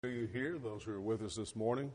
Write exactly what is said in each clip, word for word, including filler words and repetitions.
You here, those who are with us this morning.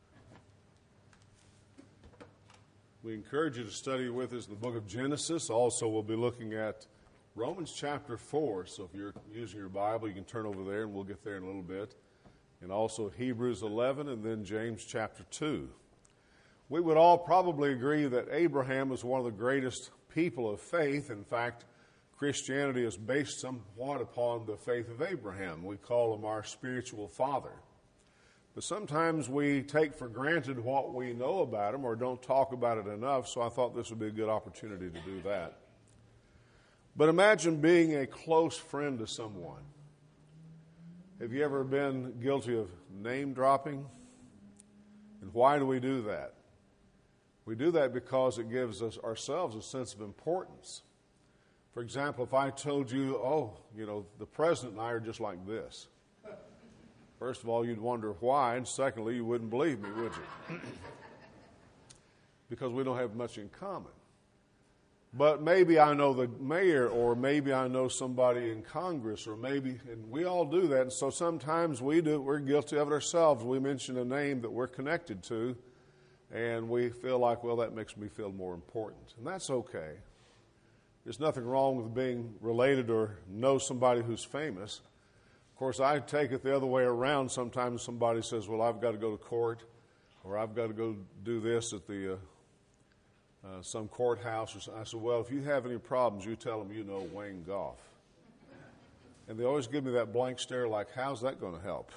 We encourage you to study with us the book of Genesis. Also, we'll be looking at Romans chapter four. So if you're using your Bible, you can turn over there and we'll get there in a little bit. And also Hebrews eleven and then James chapter two. We would all probably agree that Abraham was one of the greatest people of faith. In fact, Christianity is based somewhat upon the faith of Abraham. We call him our spiritual father. But sometimes we take for granted what we know about him or don't talk about it enough, so I thought this would be a good opportunity to do that. But imagine being a close friend to someone. Have you ever been guilty of name dropping? And why do we do that? We do that because it gives us ourselves a sense of importance. For example, if I told you, oh, you know, the president and I are just like this. First of all, you'd wonder why, and secondly, you wouldn't believe me, would you? Because we don't have much in common. But maybe I know the mayor, or maybe I know somebody in Congress, or maybe, and we all do that, and so sometimes we do, we're guilty of it ourselves. We mention a name that we're connected to, and we feel like, well, that makes me feel more important. And that's okay. There's nothing wrong with being related or know somebody who's famous. Of course, I take it the other way around. Sometimes somebody says, well, I've got to go to court, or I've got to go do this at the uh, uh, some courthouse. Or something. I said, well, if you have any problems, you tell them you know Wayne Goff. And they always give me that blank stare like, how's that going to help?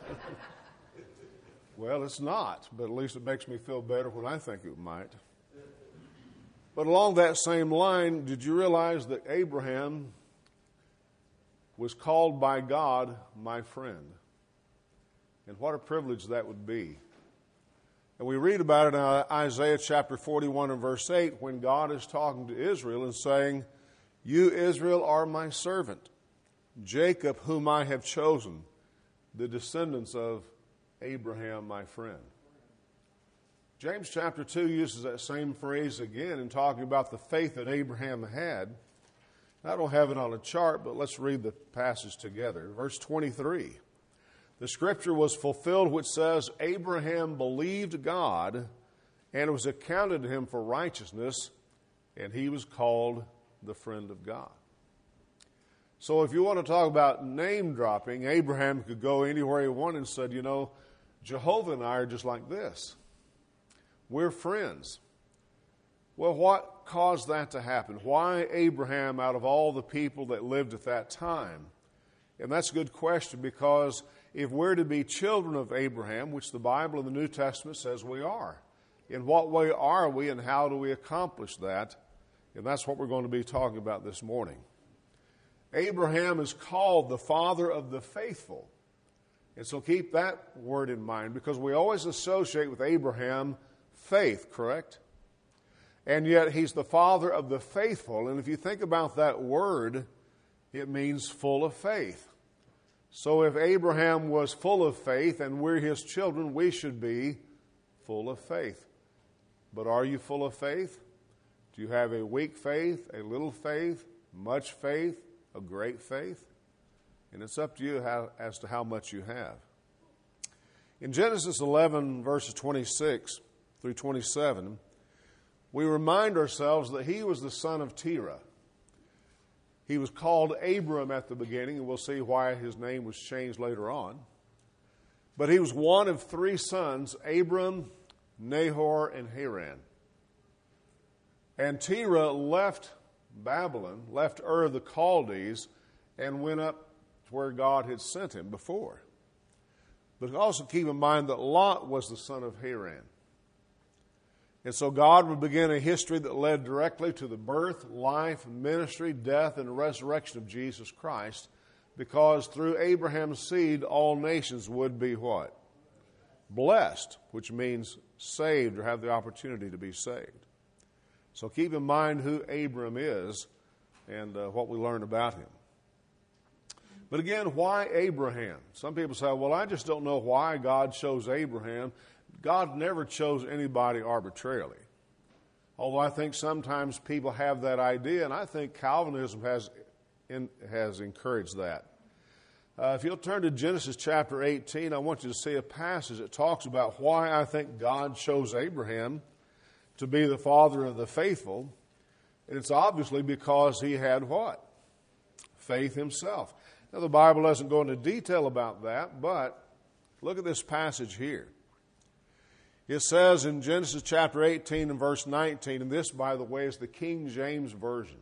Well, it's not, but at least it makes me feel better when I think it might. But along that same line, did you realize that Abraham was called by God my friend? And what a privilege that would be. And we read about it in Isaiah chapter forty-one and verse eight when God is talking to Israel and saying, you, Israel, are my servant, Jacob, whom I have chosen, the descendants of Abraham, my friend. James chapter two uses that same phrase again in talking about the faith that Abraham had. I don't have it on a chart, but let's read the passage together. Verse twenty-three. The scripture was fulfilled which says, Abraham believed God, and it was accounted to him for righteousness, and he was called the friend of God. So if you want to talk about name dropping, Abraham could go anywhere he wanted and said, you know, Jehovah and I are just like this. We're friends. Well, what caused that to happen? Why Abraham out of all the people that lived at that time? And that's a good question, because if we're to be children of Abraham, which the Bible in the New Testament says we are, in what way are we and how do we accomplish that? And that's what we're going to be talking about this morning. Abraham is called the father of the faithful. And so keep that word in mind, because we always associate with Abraham faith, correct? And yet he's the father of the faithful. And if you think about that word, it means full of faith. So if Abraham was full of faith and we're his children, we should be full of faith. But are you full of faith? Do you have a weak faith, a little faith, much faith, a great faith? And it's up to you how, as to how much you have. In Genesis eleven, verses twenty-six through twenty-seven, we remind ourselves that he was the son of Terah. He was called Abram at the beginning, and we'll see why his name was changed later on. But he was one of three sons, Abram, Nahor, and Haran. And Terah left Babylon, left Ur of the Chaldees, and went up to where God had sent him before. But also keep in mind that Lot was the son of Haran. And so God would begin a history that led directly to the birth, life, ministry, death, and resurrection of Jesus Christ, because through Abraham's seed, all nations would be what? Blessed, which means saved or have the opportunity to be saved. So keep in mind who Abram is and uh, what we learn about him. But again, why Abraham? Some people say, well, I just don't know why God chose Abraham. God never chose anybody arbitrarily. Although I think sometimes people have that idea, and I think Calvinism has in, has encouraged that. Uh, if you'll turn to Genesis chapter eighteen, I want you to see a passage that talks about why I think God chose Abraham to be the father of the faithful. And it's obviously because he had what? Faith himself. Now, the Bible doesn't go into detail about that, but look at this passage here. It says in Genesis chapter eighteen and verse nineteen, and this, by the way, is the King James Version.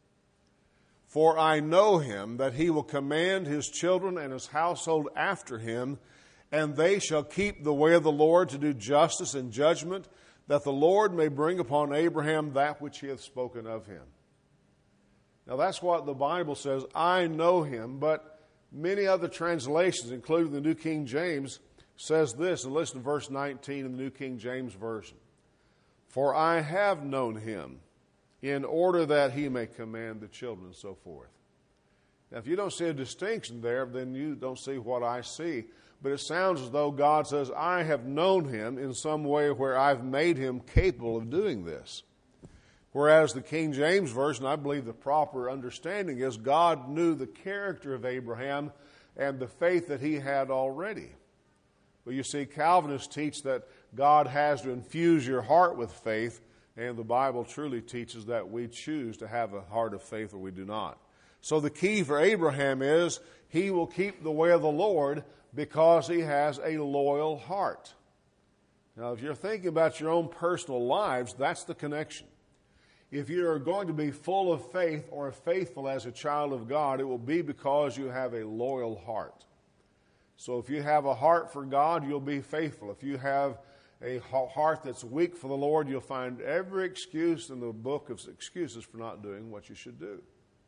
For I know him, that he will command his children and his household after him, and they shall keep the way of the Lord to do justice and judgment, that the Lord may bring upon Abraham that which he hath spoken of him. Now that's what the Bible says, I know him, but many other translations, including the New King James, says this, and listen to verse nineteen in the New King James Version. For I have known him, in order that he may command the children, and so forth. Now, if you don't see a distinction there, then you don't see what I see. But it sounds as though God says, I have known him in some way where I've made him capable of doing this. Whereas the King James Version, I believe the proper understanding is God knew the character of Abraham and the faith that he had already. Well, you see, Calvinists teach that God has to infuse your heart with faith, and the Bible truly teaches that we choose to have a heart of faith or we do not. So the key for Abraham is he will keep the way of the Lord because he has a loyal heart. Now, if you're thinking about your own personal lives, that's the connection. If you are going to be full of faith or faithful as a child of God, it will be because you have a loyal heart. So if you have a heart for God, you'll be faithful. If you have a heart that's weak for the Lord, you'll find every excuse in the book of excuses for not doing what you should do.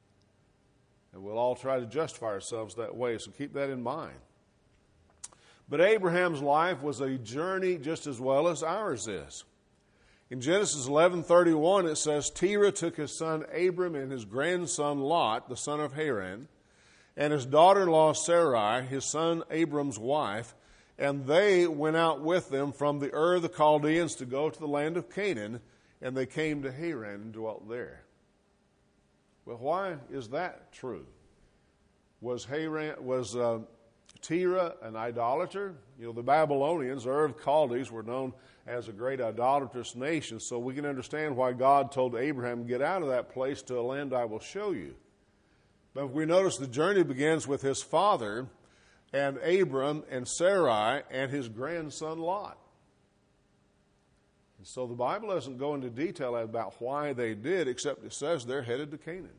And we'll all try to justify ourselves that way, so keep that in mind. But Abraham's life was a journey just as well as ours is. In Genesis eleven thirty-one, it says, Terah took his son Abram and his grandson Lot, the son of Haran, and his daughter-in-law Sarai, his son Abram's wife, and they went out with them from the Ur of the Chaldeans to go to the land of Canaan, and they came to Haran and dwelt there. Well, why is that true? Was Haran, was uh, Terah an idolater? You know, the Babylonians, Ur of Chaldees, were known as a great idolatrous nation, so we can understand why God told Abraham, get out of that place to a land I will show you. But if we notice the journey begins with his father, and Abram and Sarai and his grandson Lot. And so the Bible doesn't go into detail about why they did, except it says they're headed to Canaan.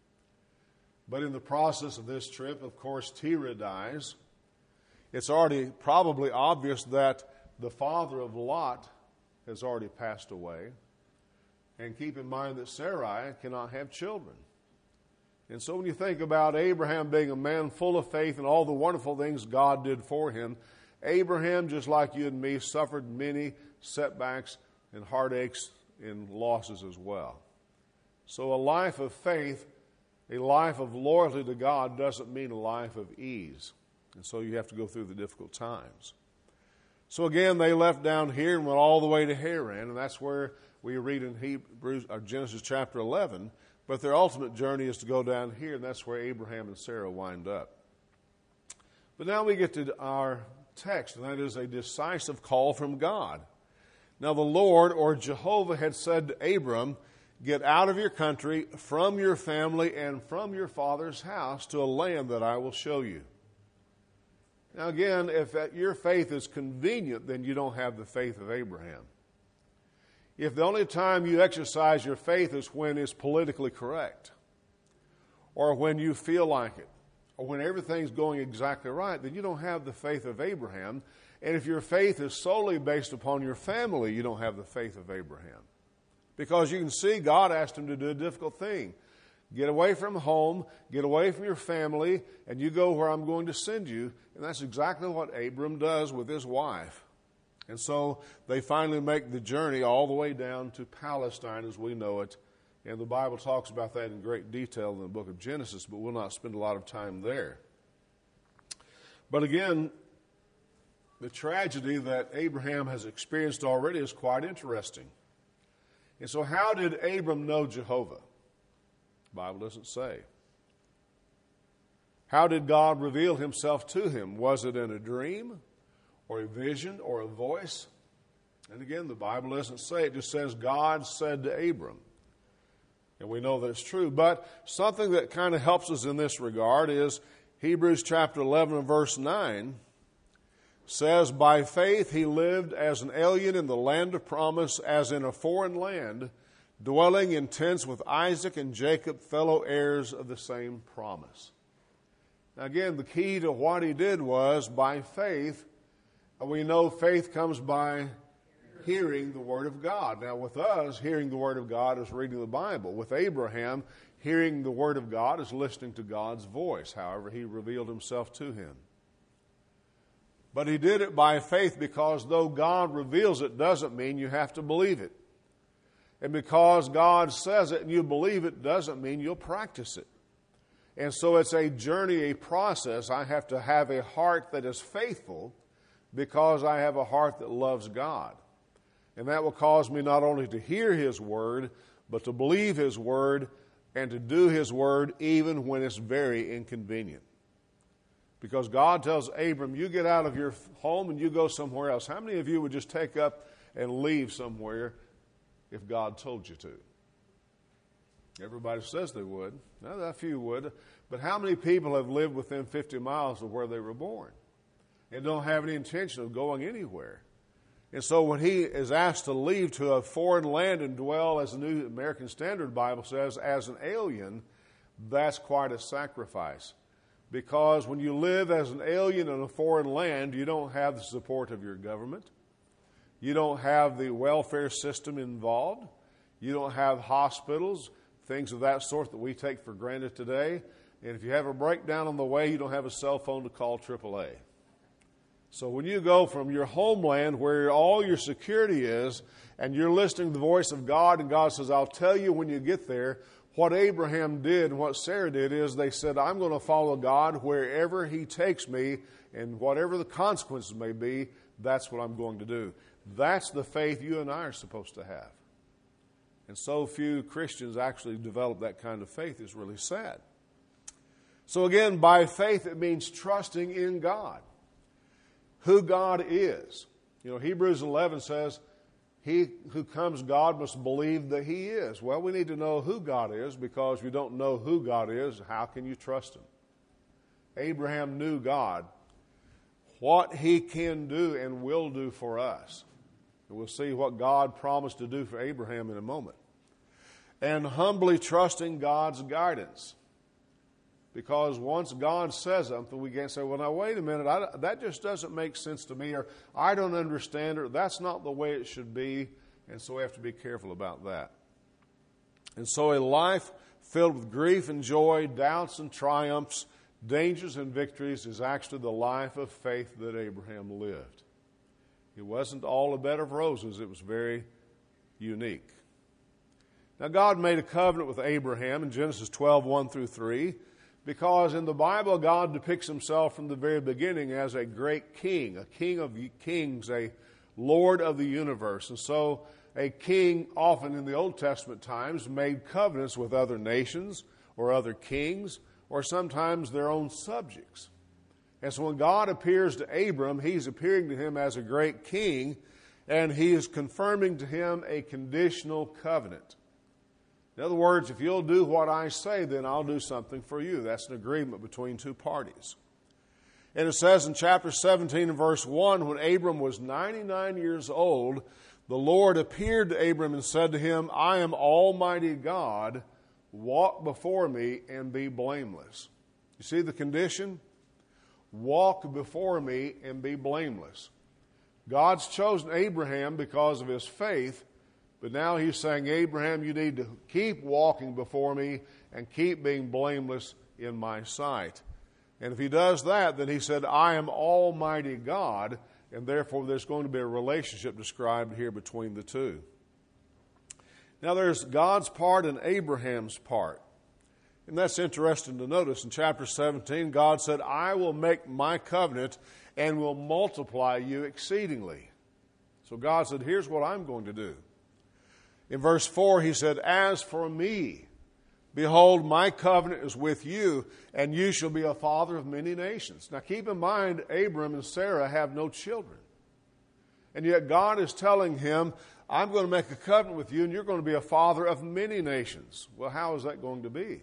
But in the process of this trip, of course, Terah dies. It's already probably obvious that the father of Lot has already passed away. And keep in mind that Sarai cannot have children. And so when you think about Abraham being a man full of faith and all the wonderful things God did for him, Abraham, just like you and me, suffered many setbacks and heartaches and losses as well. So a life of faith, a life of loyalty to God doesn't mean a life of ease. And so you have to go through the difficult times. So again, they left down here and went all the way to Haran, and that's where we read in Hebrews, or Genesis chapter eleven. But their ultimate journey is to go down here, and that's where Abraham and Sarah wind up. But now we get to our text, and that is a decisive call from God. Now the Lord, or Jehovah, had said to Abram, get out of your country, from your family, and from your father's house to a land that I will show you. Now again, if your faith is convenient, then you don't have the faith of Abraham. If the only time you exercise your faith is when it's politically correct, or when you feel like it, or when everything's going exactly right, then you don't have the faith of Abraham. And if your faith is solely based upon your family, you don't have the faith of Abraham. Because you can see God asked him to do a difficult thing. Get away from home, get away from your family, and you go where I'm going to send you. And that's exactly what Abram does with his wife. And so they finally make the journey all the way down to Palestine as we know it. And the Bible talks about that in great detail in the book of Genesis, but we'll not spend a lot of time there. But again, the tragedy that Abraham has experienced already is quite interesting. And so how did Abram know Jehovah? The Bible doesn't say. How did God reveal himself to him? Was it in a dream or a vision or a voice? And again, the Bible doesn't say. It just says God said to Abram. And we know that it's true. But something that kind of helps us in this regard is Hebrews chapter eleven and verse nine says, by faith he lived as an alien in the land of promise, as in a foreign land, dwelling in tents with Isaac and Jacob, fellow heirs of the same promise. Now again, the key to what he did was by faith. We know faith comes by hearing the Word of God. Now with us, hearing the Word of God is reading the Bible. With Abraham, hearing the Word of God is listening to God's voice. However, he revealed himself to him. But he did it by faith, because though God reveals it doesn't mean you have to believe it. And because God says it and you believe it doesn't mean you'll practice it. And so it's a journey, a process. I have to have a heart that is faithful because I have a heart that loves God. And that will cause me not only to hear His Word, but to believe His Word and to do His Word even when it's very inconvenient. Because God tells Abram, you get out of your home and you go somewhere else. How many of you would just take up and leave somewhere if God told you to? Everybody says they would. Now, a few would. But how many people have lived within fifty miles of where they were born and don't have any intention of going anywhere? And so when he is asked to leave to a foreign land and dwell, as the New American Standard Bible says, as an alien, that's quite a sacrifice. Because when you live as an alien in a foreign land, you don't have the support of your government. You don't have the welfare system involved. You don't have hospitals, things of that sort that we take for granted today. And if you have a breakdown on the way, you don't have a cell phone to call triple A. So when you go from your homeland where all your security is and you're listening to the voice of God, and God says, I'll tell you when you get there. What Abraham did and what Sarah did is they said, I'm going to follow God wherever He takes me, and whatever the consequences may be, that's what I'm going to do. That's the faith you and I are supposed to have. And so few Christians actually develop that kind of faith. It's really sad. So again, by faith it means trusting in God, who God is. You know, Hebrews eleven says, he who comes God must believe that He is. Well, we need to know who God is, because if you don't know who God is, how can you trust Him? Abraham knew God, what He can do and will do for us. And we'll see what God promised to do for Abraham in a moment. And humbly trusting God's guidance. Because once God says something, we can't say, well, now, wait a minute, I, that just doesn't make sense to me, or I don't understand, or that's not the way it should be, and so we have to be careful about that. And so a life filled with grief and joy, doubts and triumphs, dangers and victories is actually the life of faith that Abraham lived. It wasn't all a bed of roses. It was very unique. Now, God made a covenant with Abraham in Genesis twelve, one through three, because in the Bible, God depicts Himself from the very beginning as a great king, a king of kings, a Lord of the universe. And so a king, often in the Old Testament times, made covenants with other nations or other kings, or sometimes their own subjects. And so when God appears to Abram, He's appearing to him as a great king, and He is confirming to him a conditional covenant. In other words, if you'll do what I say, then I'll do something for you. That's an agreement between two parties. And it says in chapter seventeen and verse one, when Abram was ninety-nine years old, the Lord appeared to Abram and said to him, I am Almighty God, walk before me and be blameless. You see the condition? Walk before me and be blameless. God's chosen Abraham because of his faith, but now He's saying, Abraham, you need to keep walking before me and keep being blameless in my sight. And if he does that, then He said, I am Almighty God, and therefore there's going to be a relationship described here between the two. Now there's God's part and Abraham's part. And that's interesting to notice. In chapter seventeen, God said, I will make my covenant and will multiply you exceedingly. So God said, here's what I'm going to do. In verse four, He said, as for me, Behold, my covenant is with you, and you shall be a father of many nations. Now keep in mind, Abram and Sarah have no children. And yet God is telling him, I'm going to make a covenant with you, and you're going to be a father of many nations. Well, how is that going to be?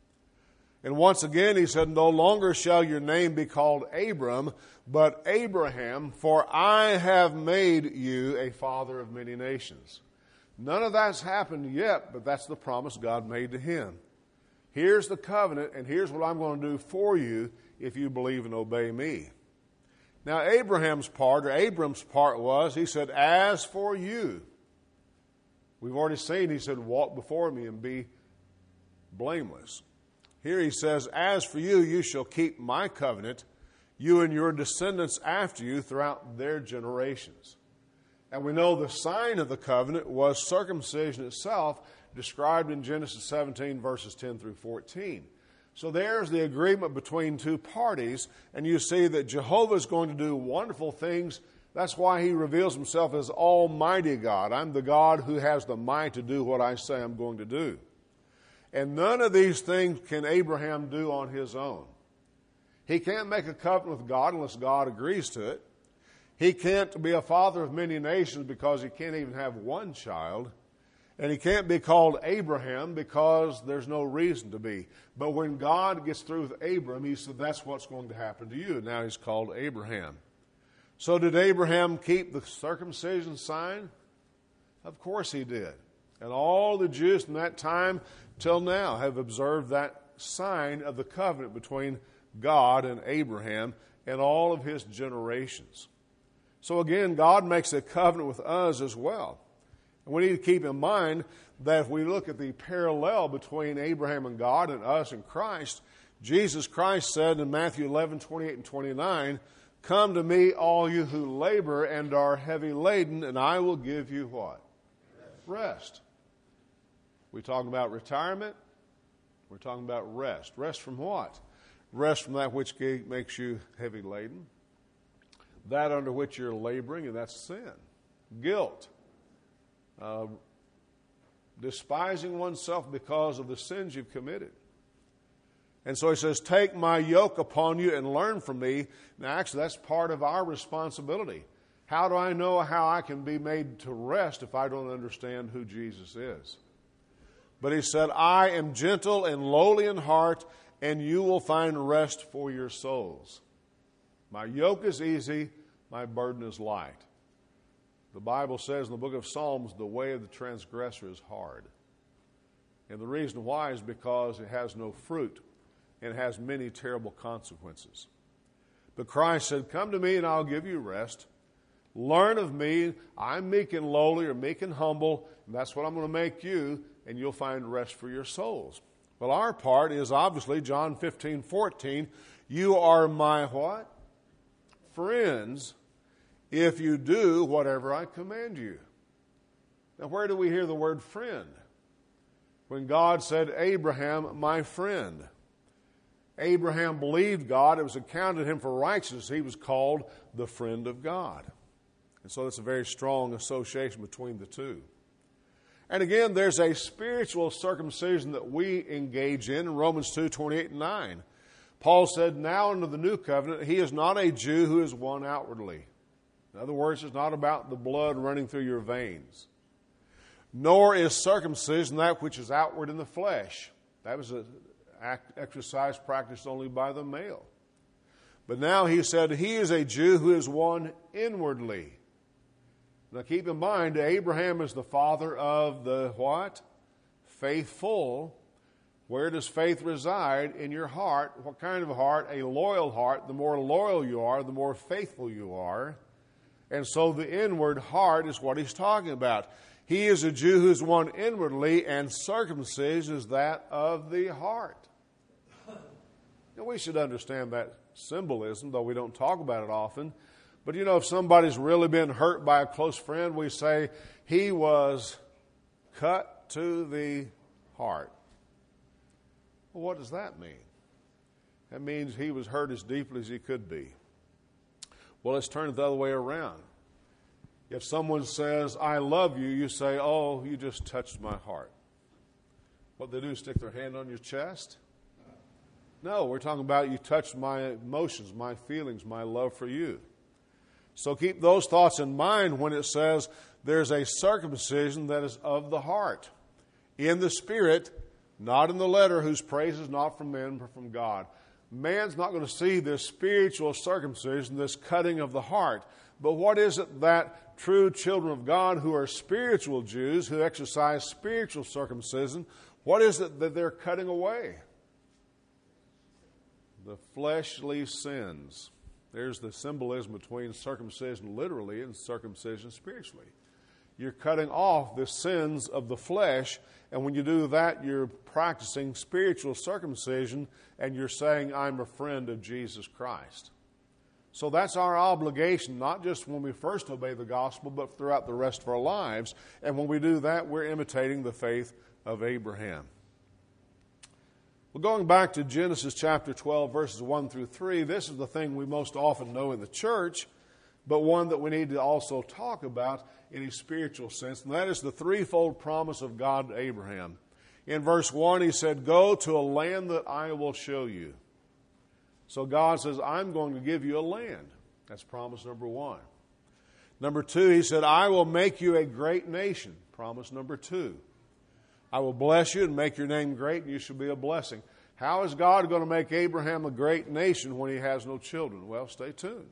And once again, he said, no longer shall your name be called Abram, but Abraham, for I have made you a father of many nations. None of that's happened yet, but that's the promise God made to him. Here's the covenant, and here's what I'm going to do for you if you believe and obey me. Now, Abraham's part, or Abram's part was, he said, as for you, we've already seen, he said, walk before me and be blameless. Here he says, as for you, you shall keep my covenant, you and your descendants after you throughout their generations. And we know the sign of the covenant was circumcision itself, described in Genesis seventeen, verses ten through fourteen. So there's the agreement between two parties, and you see that Jehovah is going to do wonderful things. That's why he reveals himself as Almighty God. I'm the God who has the might to do what I say I'm going to do. And none of these things can Abraham do on his own. He can't make a covenant with God unless God agrees to it. He can't be a father of many nations because he can't even have one child. And he can't be called Abraham because there's no reason to be. But when God gets through with Abram, he said, that's what's going to happen to you. Now he's called Abraham. So did Abraham keep the circumcision sign? Of course he did. And all the Jews from that time till now have observed that sign of the covenant between God and Abraham and all of his generations. So again, God makes a covenant with us as well. And we need to keep in mind that if we look at the parallel between Abraham and God and us and Christ, Jesus Christ said in Matthew eleven, twenty-eight and twenty-nine, come to me, all you who labor and are heavy laden, and I will give you what? Rest. We talking about retirement? We're talking about rest. Rest from what? Rest from that which makes you heavy laden. That under which you're laboring, and that's sin. Guilt. Uh, despising oneself because of the sins you've committed. And so he says, take my yoke upon you and learn from me. Now actually that's part of our responsibility. How do I know how I can be made to rest if I don't understand who Jesus is? But he said, I am gentle and lowly in heart, and you will find rest for your souls. My yoke is easy, my burden is light. The Bible says in the book of Psalms, the way of the transgressor is hard. And the reason why is because it has no fruit and it has many terrible consequences. But Christ said, come to me and I'll give you rest. Learn of me. I'm meek and lowly, or meek and humble, and that's what I'm going to make you, and you'll find rest for your souls. Well, our part is obviously John fifteen, fourteen. You are my what? Friends, if you do whatever I command you. Now, where do we hear the word friend? When God said, Abraham, my friend. Abraham believed God. It was accounted to him for righteousness. He was called the friend of God. And so that's a very strong association between the two. And again, there's a spiritual circumcision that we engage in in Romans two, twenty-eight and nine. Paul said, now under the new covenant, he is not a Jew who is one outwardly. In other words, it's not about the blood running through your veins. Nor is circumcision that which is outward in the flesh. That was an exercise practiced only by the male. But now he said, he is a Jew who is one inwardly. Now keep in mind, Abraham is the father of the what? Faithful. Where does faith reside? In your heart. What kind of a heart? A loyal heart. The more loyal you are, the more faithful you are. And so the inward heart is what he's talking about. He is a Jew who is one inwardly, and circumcision is that of the heart. Now we should understand that symbolism, though we don't talk about it often. But you know, if somebody's really been hurt by a close friend, we say he was cut to the heart. Well, what does that mean? That means he was hurt as deeply as he could be. Well, let's turn it the other way around. If someone says, I love you, you say, oh, you just touched my heart. What they do is stick their hand on your chest? No, we're talking about you touched my emotions, my feelings, my love for you. So keep those thoughts in mind when it says there's a circumcision that is of the heart, in the spirit, not in the letter, whose praise is not from men but from God. Man's not going to see this spiritual circumcision, this cutting of the heart. But what is it that true children of God who are spiritual Jews, who exercise spiritual circumcision, what is it that they're cutting away? The fleshly sins. There's the symbolism between circumcision literally and circumcision spiritually. You're cutting off the sins of the flesh, and when you do that, you're practicing spiritual circumcision, and you're saying, I'm a friend of Jesus Christ. So that's our obligation, not just when we first obey the gospel, but throughout the rest of our lives. And when we do that, we're imitating the faith of Abraham. Well, going back to Genesis chapter twelve, verses one through three, this is the thing we most often know in the church, but one that we need to also talk about in a spiritual sense, and that is the threefold promise of God to Abraham. In verse one, he said, go to a land that I will show you. So God says, I'm going to give you a land. That's promise number one. Number two, he said, I will make you a great nation. Promise number two. I will bless you and make your name great, and you shall be a blessing. How is God going to make Abraham a great nation when he has no children? Well, stay tuned.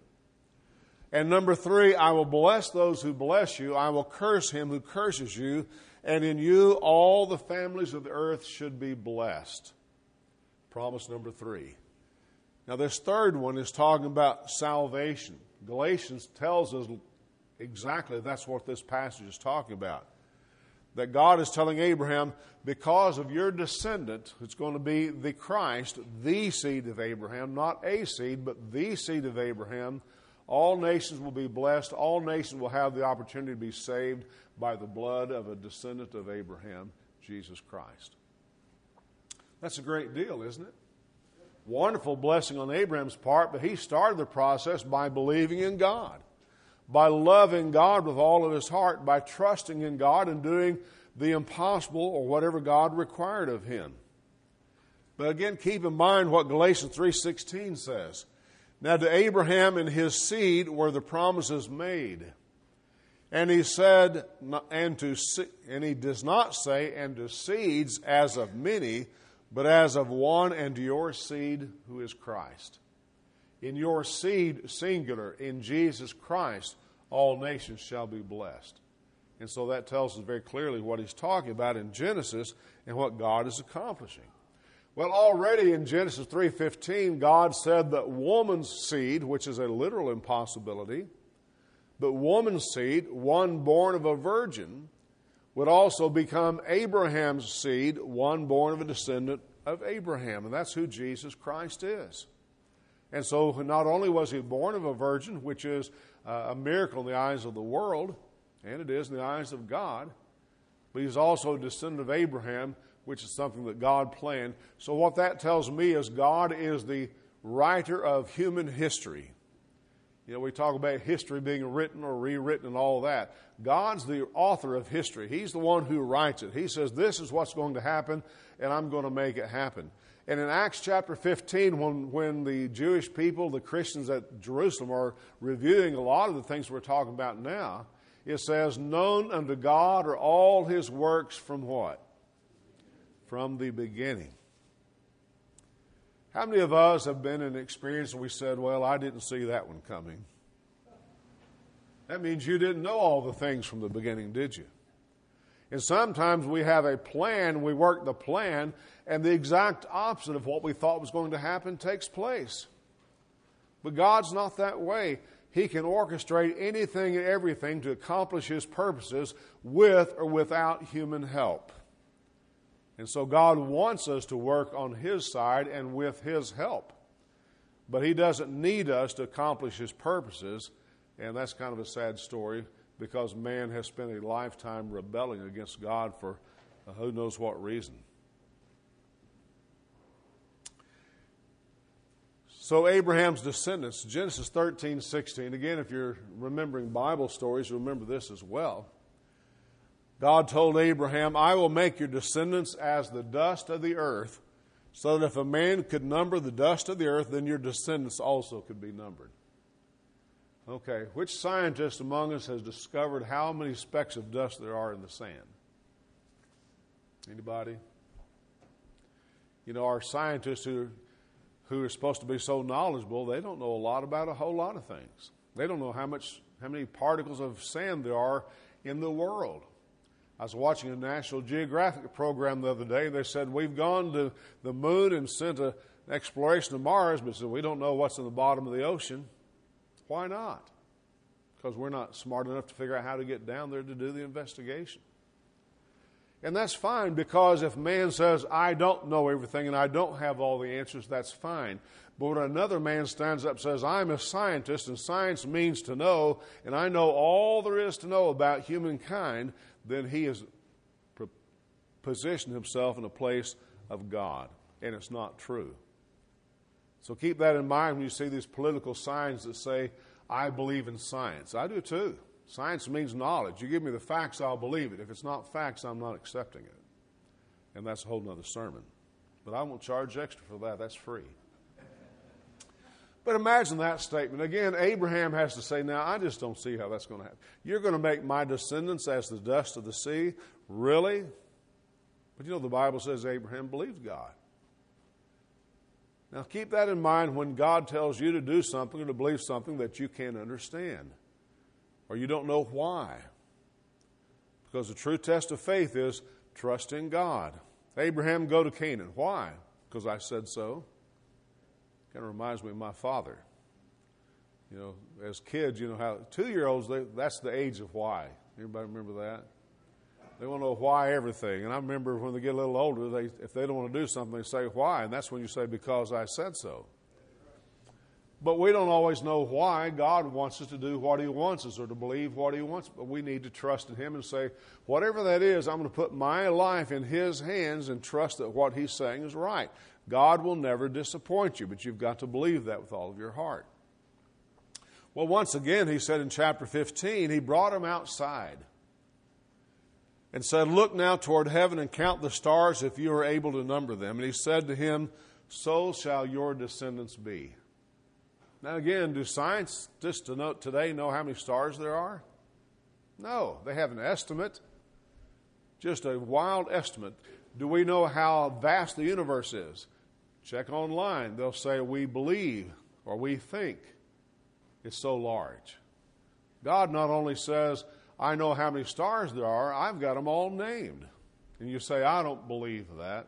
And number three, I will bless those who bless you. I will curse him who curses you. And in you all the families of the earth should be blessed. Promise number three. Now this third one is talking about salvation. Galatians tells us exactly that's what this passage is talking about. That God is telling Abraham, because of your descendant, it's going to be the Christ, the seed of Abraham, not a seed, but the seed of Abraham. All nations will be blessed. All nations will have the opportunity to be saved by the blood of a descendant of Abraham, Jesus Christ. That's a great deal, isn't it? Wonderful blessing on Abraham's part, but he started the process by believing in God, by loving God with all of his heart, by trusting in God and doing the impossible or whatever God required of him. But again, keep in mind what Galatians three sixteen says. Now to Abraham and his seed were the promises made. And he said, and to and he does not say, and to seeds as of many, but as of one, and to your seed who is Christ. In your seed, singular, in Jesus Christ, all nations shall be blessed. And so that tells us very clearly what he's talking about in Genesis and what God is accomplishing. Well, already in Genesis three fifteen, God said that woman's seed, which is a literal impossibility, but woman's seed, one born of a virgin, would also become Abraham's seed, one born of a descendant of Abraham. And that's who Jesus Christ is. And so not only was he born of a virgin, which is a miracle in the eyes of the world, and it is in the eyes of God, but he's also a descendant of Abraham, which is something that God planned. So what that tells me is God is the writer of human history. You know, we talk about history being written or rewritten and all that. God's the author of history. He's the one who writes it. He says, this is what's going to happen, and I'm going to make it happen. And in Acts chapter fifteen, when, when the Jewish people, the Christians at Jerusalem, are reviewing a lot of the things we're talking about now, it says, known unto God are all his works from what? From the beginning. How many of us have been in an experience and we said, well, I didn't see that one coming? That means you didn't know all the things from the beginning, did you? And sometimes we have a plan, we work the plan, and the exact opposite of what we thought was going to happen takes place. But God's not that way. He can orchestrate anything and everything to accomplish his purposes with or without human help. And so God wants us to work on his side and with his help. But he doesn't need us to accomplish his purposes. And that's kind of a sad story because man has spent a lifetime rebelling against God for uh, who knows what reason. So Abraham's descendants, Genesis thirteen sixteen. Again, if you're remembering Bible stories, remember this as well. God told Abraham, I will make your descendants as the dust of the earth, so that if a man could number the dust of the earth, then your descendants also could be numbered. Okay, which scientist among us has discovered how many specks of dust there are in the sand? Anybody? You know, our scientists who, who are supposed to be so knowledgeable, they don't know a lot about a whole lot of things. They don't know how much, how many particles of sand there are in the world. I was watching a National Geographic program the other day. They said, we've gone to the moon and sent a, an exploration of Mars, but said, we don't know what's in the bottom of the ocean. Why not? Because we're not smart enough to figure out how to get down there to do the investigation. And that's fine, because if man says, I don't know everything and I don't have all the answers, that's fine. But when another man stands up and says, I'm a scientist and science means to know, and I know all there is to know about humankind, then he has positioned himself in a place of God. And it's not true. So keep that in mind when you see these political signs that say, I believe in science. I do too. Science means knowledge. You give me the facts, I'll believe it. If it's not facts, I'm not accepting it. And that's a whole nother sermon. But I won't charge extra for that. That's free. But imagine that statement. Again, Abraham has to say, now, I just don't see how that's going to happen. You're going to make my descendants as the dust of the sea? Really? But you know, the Bible says Abraham believed God. Now, keep that in mind when God tells you to do something or to believe something that you can't understand or you don't know why. Because the true test of faith is trust in God. Abraham, go to Canaan. Why? Because I said so. Kind of reminds me of my father. You know, as kids, you know how two-year-olds, they, that's the age of why. Anybody remember that? They want to know why everything. And I remember when they get a little older, they, if they don't want to do something, they say why. And that's when you say, because I said so. But we don't always know why. God wants us to do what he wants us or to believe what he wants. But we need to trust in him and say, whatever that is, I'm going to put my life in his hands and trust that what he's saying is right. God will never disappoint you, but you've got to believe that with all of your heart. Well, once again, he said in chapter fifteen, he brought him outside and said, look now toward heaven and count the stars if you are able to number them. And he said to him, so shall your descendants be. Now again, do scientists today know how many stars there are? No, they have an estimate, just a wild estimate. Do we know how vast the universe is? Check online. They'll say we believe or we think it's so large. God not only says, I know how many stars there are, I've got them all named. And you say, I don't believe that.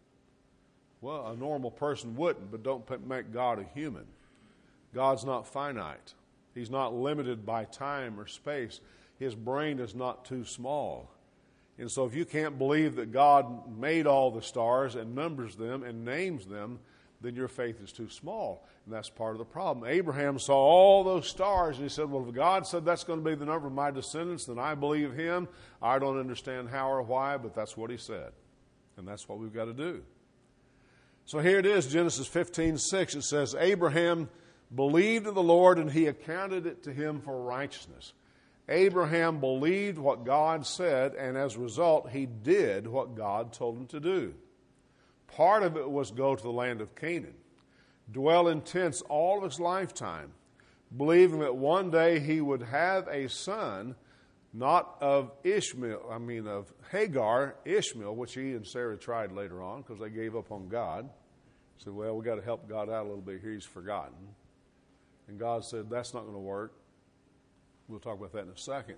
Well, a normal person wouldn't, but don't make God a human. God's not finite. He's not limited by time or space. His brain is not too small. And so if you can't believe that God made all the stars and numbers them and names them, then your faith is too small. And that's part of the problem. Abraham saw all those stars and he said, well, if God said that's going to be the number of my descendants, then I believe him. I don't understand how or why, but that's what he said. And that's what we've got to do. So here it is, Genesis fifteen six. It says, Abraham believed in the Lord and he accounted it to him for righteousness. Abraham believed what God said, and as a result, he did what God told him to do. Part of it was go to the land of Canaan, dwell in tents all of his lifetime, believing that one day he would have a son, not of Ishmael, I mean of Hagar, Ishmael, which he and Sarah tried later on because they gave up on God. Said, well, we've got to help God out a little bit here. He's forgotten. And God said, that's not going to work. We'll talk about that in a second.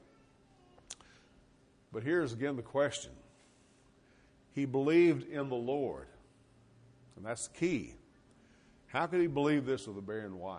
But here's again the question. He believed in the Lord. And that's the key. How could he believe this with a barren wife?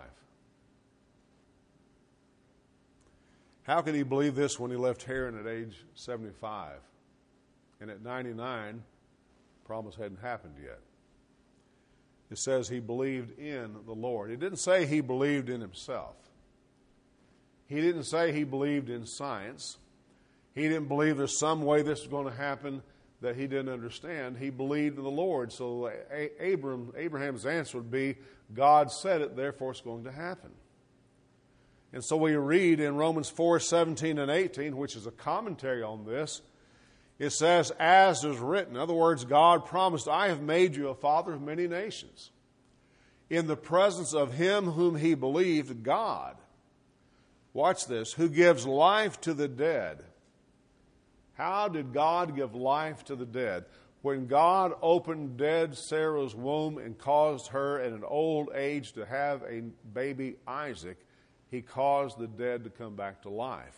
How could he believe this when he left Haran at age seventy-five? And at ninety-nine, promise hadn't happened yet. It says he believed in the Lord. It didn't say he believed in himself. He didn't say he believed in science. He didn't believe there's some way this is going to happen that he didn't understand. He believed in the Lord. So Abram, Abraham's answer would be, God said it, therefore it's going to happen. And so we read in Romans four seventeen and eighteen, which is a commentary on this, It says, as is written. In other words, God promised, I have made you a father of many nations. In the presence of him whom he believed, God. Watch this. Who gives life to the dead. How did God give life to the dead? When God opened dead Sarah's womb and caused her at an old age to have a baby Isaac, he caused the dead to come back to life.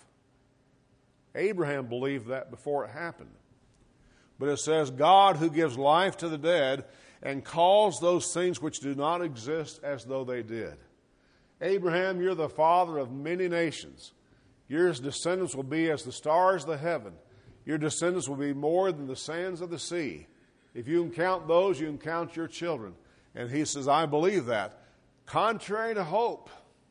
Abraham believed that before it happened. But it says, God who gives life to the dead and calls those things which do not exist as though they did. Abraham, you're the father of many nations. Your descendants will be as the stars of the heaven. Your descendants will be more than the sands of the sea. If you can count those, you can count your children. And he says, I believe that. Contrary to hope.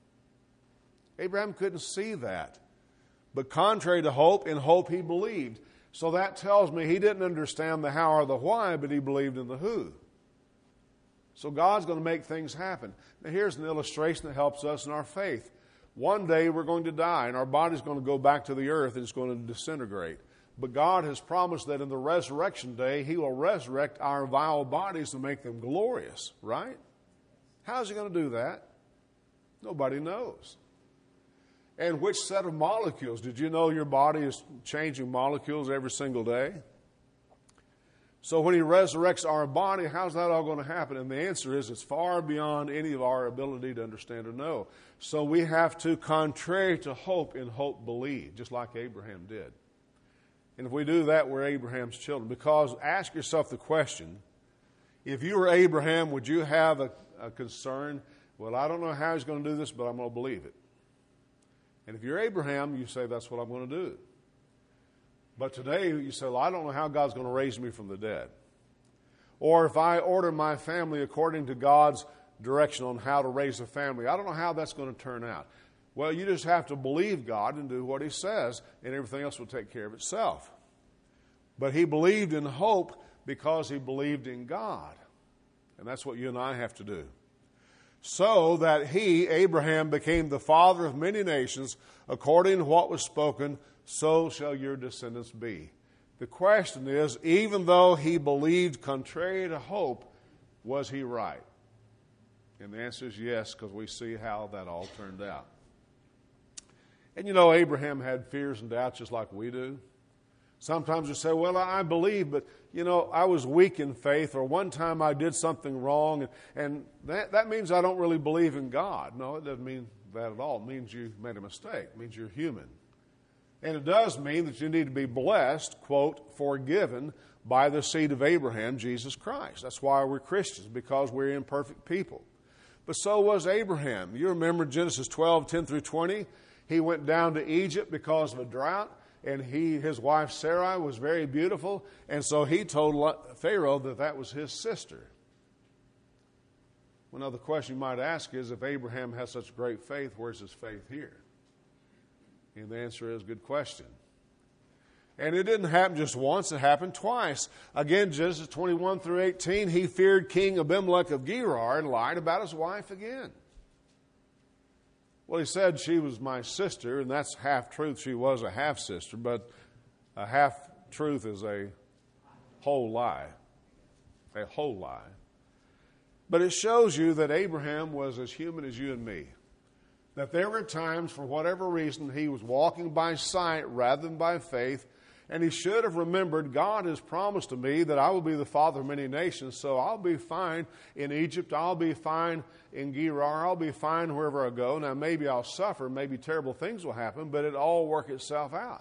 Abraham couldn't see that. But contrary to hope, in hope he believed. So that tells me he didn't understand the how or the why, but he believed in the who. So God's going to make things happen. Now here's an illustration that helps us in our faith. One day we're going to die, and our body's going to go back to the earth, and it's going to disintegrate. But God has promised that in the resurrection day, he will resurrect our vile bodies and make them glorious, right? How's he going to do that? Nobody knows. And which set of molecules? Did you know your body is changing molecules every single day? So when he resurrects our body, how's that all going to happen? And the answer is it's far beyond any of our ability to understand or know. So we have to, contrary to hope, in hope believe, just like Abraham did. And if we do that, we're Abraham's children. Because ask yourself the question, if you were Abraham, would you have a, a concern? Well, I don't know how he's going to do this, but I'm going to believe it. And if you're Abraham, you say, that's what I'm going to do. But today, you say, well, I don't know how God's going to raise me from the dead. Or if I order my family according to God's direction on how to raise a family, I don't know how that's going to turn out. Well, you just have to believe God and do what he says, and everything else will take care of itself. But he believed in hope because he believed in God. And that's what you and I have to do. So that he, Abraham, became the father of many nations, according to what was spoken, so shall your descendants be. The question is, even though he believed contrary to hope, was he right? And the answer is yes, because we see how that all turned out. And you know, Abraham had fears and doubts just like we do. Sometimes you say, well, I believe, but, you know, I was weak in faith, or one time I did something wrong, and, and that, that means I don't really believe in God. No, it doesn't mean that at all. It means you made a mistake. It means you're human. And it does mean that you need to be blessed, quote, forgiven by the seed of Abraham, Jesus Christ. That's why we're Christians, because we're imperfect people. But so was Abraham. You remember Genesis twelve, ten through twenty? He went down to Egypt because of a drought, and he, his wife Sarai was very beautiful, and so he told Pharaoh that that was his sister. Well, now the question you might ask is, if Abraham has such great faith, where's his faith here? And the answer is, good question. And it didn't happen just once, it happened twice. Again, Genesis twenty-one through eighteen, he feared King Abimelech of Gerar and lied about his wife again. Well, he said she was my sister, and that's half-truth. She was a half-sister, but a half-truth is a whole lie. A whole lie. But it shows you that Abraham was as human as you and me. That there were times, for whatever reason, he was walking by sight rather than by faith, and he should have remembered, God has promised to me that I will be the father of many nations, so I'll be fine in Egypt, I'll be fine in Gerar, I'll be fine wherever I go. Now maybe I'll suffer, maybe terrible things will happen, but it'll all work itself out.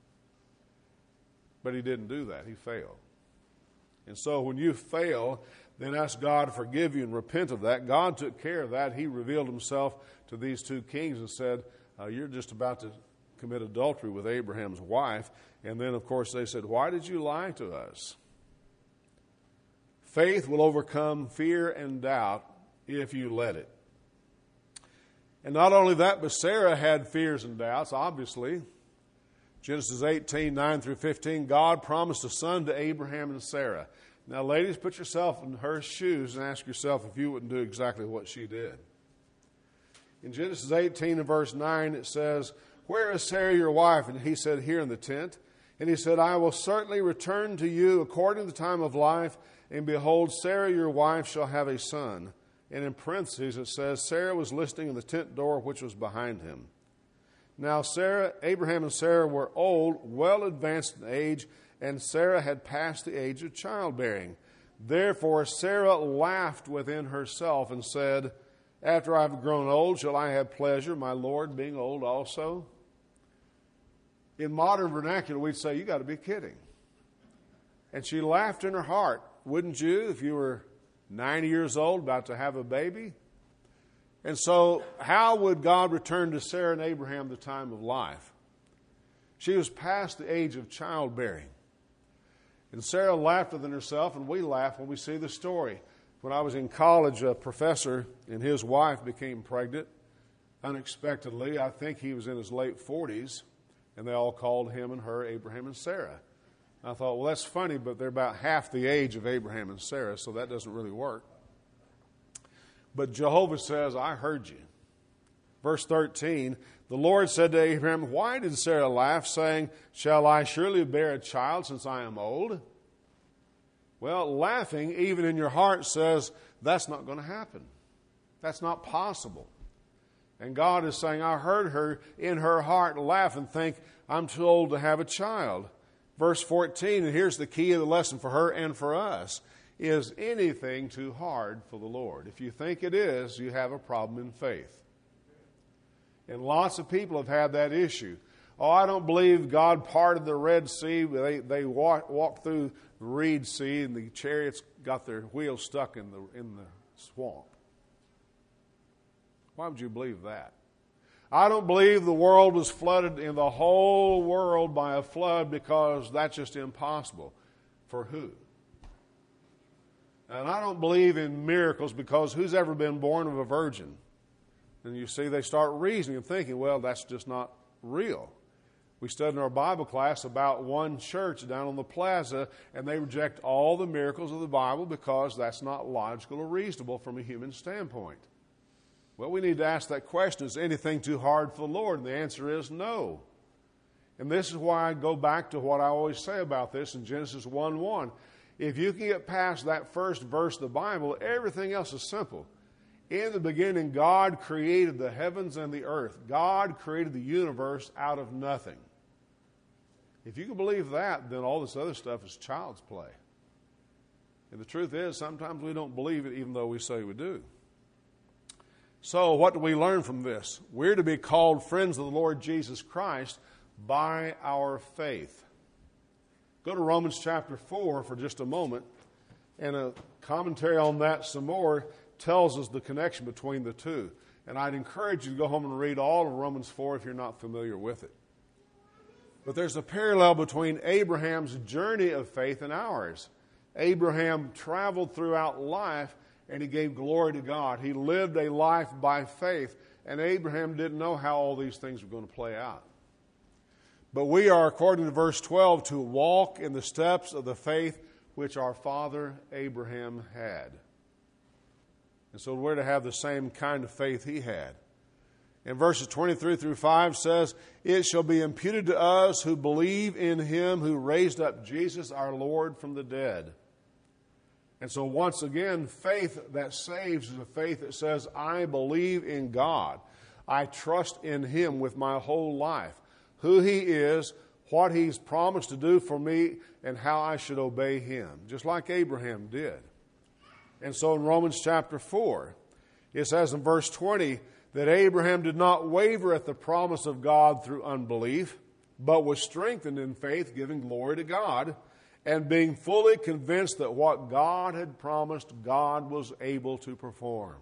But he didn't do that, he failed. And so when you fail, then ask God to forgive you and repent of that. God took care of that. He revealed himself to these two kings and said, uh, you're just about to commit adultery with Abraham's wife. And then, of course, they said, why did you lie to us? Faith will overcome fear and doubt if you let it. And not only that, but Sarah had fears and doubts, obviously. Genesis eighteen, nine through fifteen, God promised a son to Abraham and Sarah. Now, ladies, put yourself in her shoes and ask yourself if you wouldn't do exactly what she did. In Genesis eighteen and verse nine, it says, where is Sarah your wife? And he said, here in the tent. And he said, I will certainly return to you according to the time of life, and behold, Sarah your wife shall have a son. And in parentheses it says, Sarah was listening in the tent door which was behind him. Now Sarah, Abraham and Sarah were old, well advanced in age, and Sarah had passed the age of childbearing. Therefore Sarah laughed within herself and said, after I have grown old, shall I have pleasure, my Lord being old also? In modern vernacular, we'd say, you got to be kidding. And she laughed in her heart. Wouldn't you if you were ninety years old, about to have a baby? And so how would God return to Sarah and Abraham the time of life? She was past the age of childbearing. And Sarah laughed within herself, and we laugh when we see the story. When I was in college, a professor and his wife became pregnant unexpectedly. I think he was in his late forties, and they all called him and her Abraham and Sarah. I thought, well, that's funny, but they're about half the age of Abraham and Sarah, so that doesn't really work. But Jehovah says, I heard you. Verse thirteen, the Lord said to Abraham, why did Sarah laugh, saying, shall I surely bear a child since I am old? Well, laughing, even in your heart, says, that's not going to happen. That's not possible. And God is saying, I heard her in her heart laugh and think, I'm too old to have a child. Verse fourteen, and here's the key of the lesson for her and for us, is anything too hard for the Lord? If you think it is, you have a problem in faith. And lots of people have had that issue. Oh, I don't believe God parted the Red Sea. They, they walk, walked through the Reed Sea, and the chariots got their wheels stuck in the, in the swamp. Why would you believe that? I don't believe the world was flooded in the whole world by a flood, because that's just impossible. For who? And I don't believe in miracles, because who's ever been born of a virgin? And you see, they start reasoning and thinking, well, that's just not real. We studied in our Bible class about one church down on the plaza, and they reject all the miracles of the Bible because that's not logical or reasonable from a human standpoint. Well, we need to ask that question, is anything too hard for the Lord? And the answer is no. And this is why I go back to what I always say about this in Genesis one one. If you can get past that first verse of the Bible, everything else is simple. In the beginning, God created the heavens and the earth. God created the universe out of nothing. If you can believe that, then all this other stuff is child's play. And the truth is, sometimes we don't believe it even though we say we do. So what do we learn from this? We're to be called friends of the Lord Jesus Christ by our faith. Go to Romans chapter four for just a moment, and a commentary on that some more tells us the connection between the two. And I'd encourage you to go home and read all of Romans four if you're not familiar with it. But there's a parallel between Abraham's journey of faith and ours. Abraham traveled throughout life, and he gave glory to God. He lived a life by faith, and Abraham didn't know how all these things were going to play out. But we are, according to verse twelve, to walk in the steps of the faith which our father Abraham had. And so we're to have the same kind of faith he had. And verses twenty-three through five says, it shall be imputed to us who believe in him who raised up Jesus our Lord from the dead. And so once again, faith that saves is a faith that says, I believe in God. I trust in him with my whole life. Who he is, what he's promised to do for me, and how I should obey him. Just like Abraham did. And so in Romans chapter four, it says in verse twenty that Abraham did not waver at the promise of God through unbelief, but was strengthened in faith, giving glory to God, and being fully convinced that what God had promised, God was able to perform.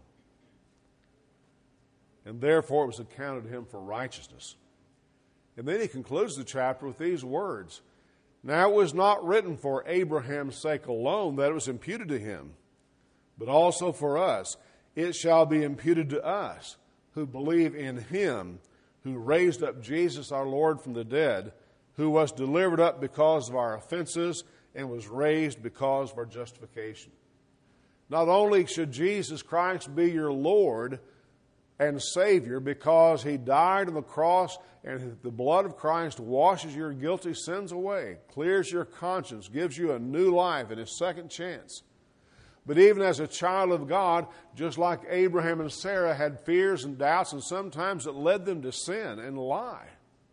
And therefore it was accounted to him for righteousness. And then he concludes the chapter with these words. Now it was not written for Abraham's sake alone that it was imputed to him, but also for us. It shall be imputed to us who believe in him who raised up Jesus our Lord from the dead, who was delivered up because of our offenses and was raised because of our justification. Not only should Jesus Christ be your Lord, and Savior because He died on the cross, and the blood of Christ washes your guilty sins away, clears your conscience, gives you a new life and a second chance. But even as a child of God, just like Abraham and Sarah had fears and doubts, and sometimes it led them to sin and lie,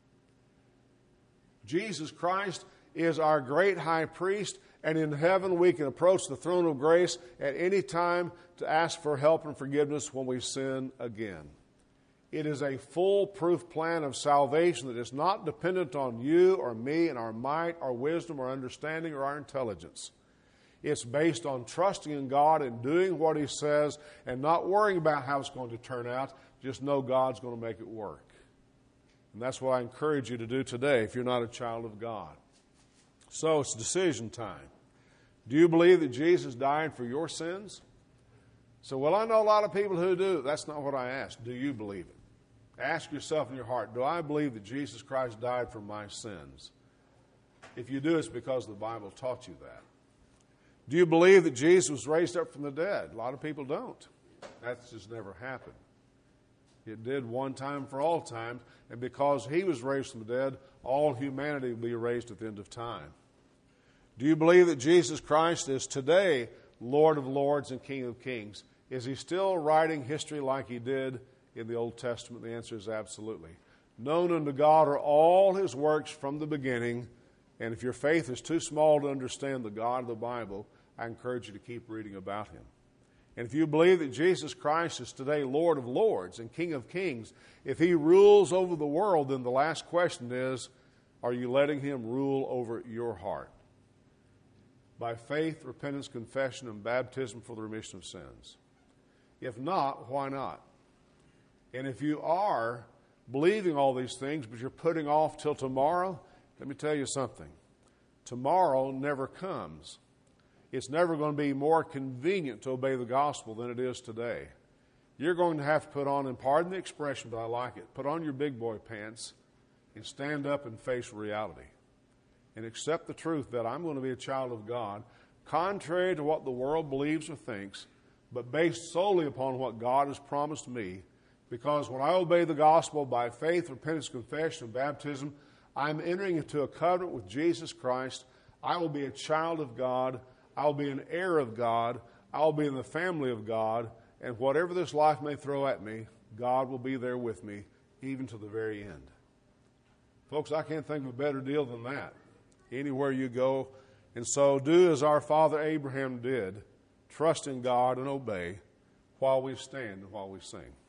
Jesus Christ is our great high priest, and in heaven we can approach the throne of grace at any time to ask for help and forgiveness when we sin again. It is a foolproof plan of salvation that is not dependent on you or me and our might, our wisdom, our understanding, or our intelligence. It's based on trusting in God and doing what He says and not worrying about how it's going to turn out. Just know God's going to make it work. And that's what I encourage you to do today if you're not a child of God. So it's decision time. Do you believe that Jesus died for your sins? So, well, I know a lot of people who do. That's not what I asked. Do you believe it? Ask yourself in your heart, do I believe that Jesus Christ died for my sins? If you do, it's because the Bible taught you that. Do you believe that Jesus was raised up from the dead? A lot of people don't. That's just never happened. It did one time for all times, and because He was raised from the dead, all humanity will be raised at the end of time. Do you believe that Jesus Christ is today Lord of Lords and King of Kings? Is He still writing history like He did in the Old Testament? The answer is absolutely. Known unto God are all His works from the beginning, and if your faith is too small to understand the God of the Bible, I encourage you to keep reading about Him. And if you believe that Jesus Christ is today Lord of Lords and King of Kings, if He rules over the world, then the last question is, are you letting Him rule over your heart? By faith, repentance, confession, and baptism for the remission of sins. If not, why not? And if you are believing all these things, but you're putting off till tomorrow, let me tell you something. Tomorrow never comes. It's never going to be more convenient to obey the gospel than it is today. You're going to have to put on, and pardon the expression, but I like it, put on your big boy pants and stand up and face reality. And accept the truth that I'm going to be a child of God, contrary to what the world believes or thinks, but based solely upon what God has promised me. Because when I obey the gospel by faith, repentance, confession, and baptism, I'm entering into a covenant with Jesus Christ. I will be a child of God. I will be an heir of God. I will be in the family of God. And whatever this life may throw at me, God will be there with me, even to the very end. Folks, I can't think of a better deal than that. Anywhere you go. And so do as our father Abraham did, trust in God and obey while we stand and while we sing.